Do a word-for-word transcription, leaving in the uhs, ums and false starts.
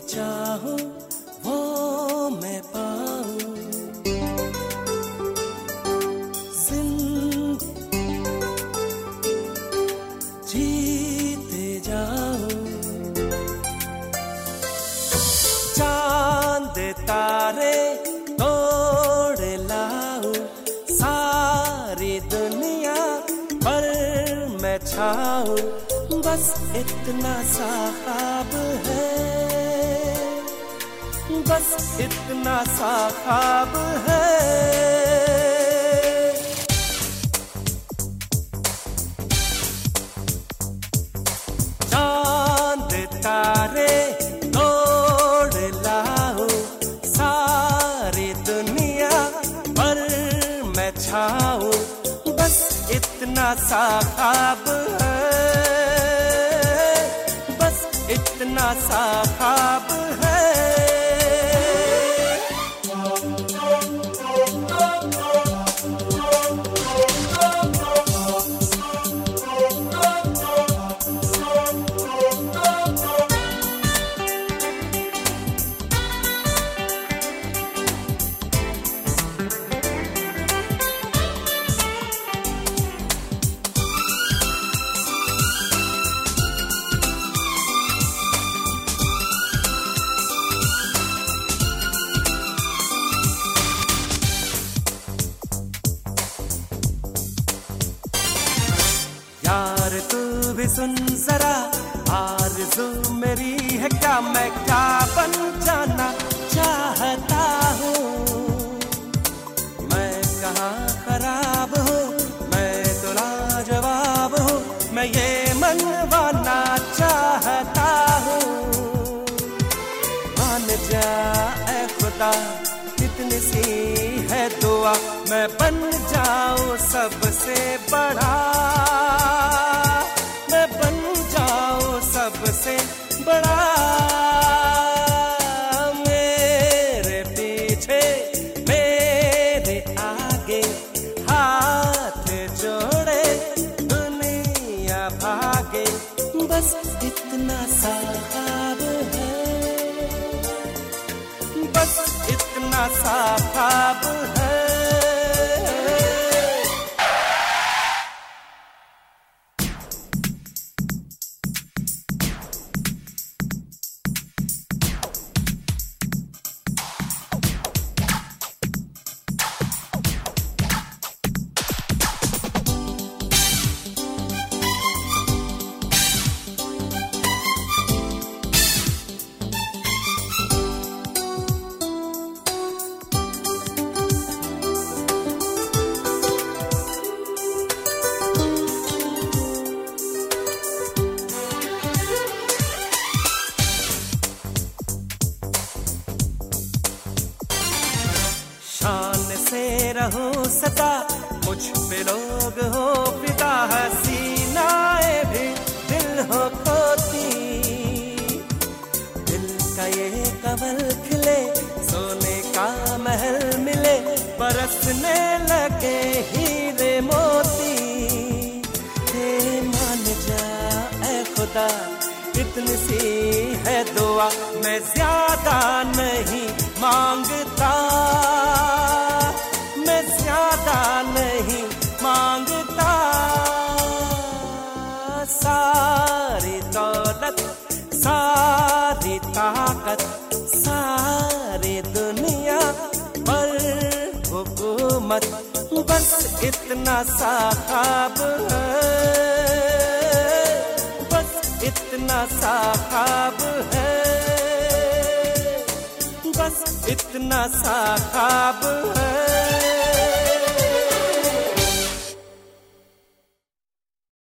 चाहूं वो मैं पाऊं, जीते जाऊं। चांद तारे तोड़ लाऊं, सारी दुनिया पर मैं छाऊं, बस इतना सा ख्वाब है, बस इतना सा ख्वाब है। चांद तारे तोड़ लाऊं, सारी दुनिया पर मैं छाऊं, बस इतना सा ख्वाब है, बस इतना सा ख्वाब है। यार तू भी सुन जरा, आरज़ू मेरी है क्या, मैं क्या बन जाना चाहता हूँ। मैं कहाँ खराब हूँ, मैं तो लाजवाब हूँ, मैं ये मनवाना चाहता हूँ। मान जा ऐ खुदा, कितनी सी है दुआ, मैं बन जाऊं सबसे बड़ा, मैं बन जाऊं सबसे बड़ा। मेरे पीछे मेरे आगे हाथ जोड़े दुनिया भागे, बस इतना सा ख्वाब है, बस इतना सा ख्वाब है। शान से रहो सदा, मुझ पे लोग हो फिदा, हसीनाए भी दिल हो खोती। दिल का ये कमल खिले, सोने का महल मिले, बरसने लगे हीरे मोती। हे मान जा ऐ खुदा, इतनी सी है दुआ, मैं ज्यादा नहीं मांगता, मैं ज्यादा नहीं मांगता। सारी दौलत, सारी ताकत, सारी दुनिया पर हुकूमत, बस इतना सा ख्वाब है, बस इतना सा ख्वाब है, बस इतना सा ख्वाब है।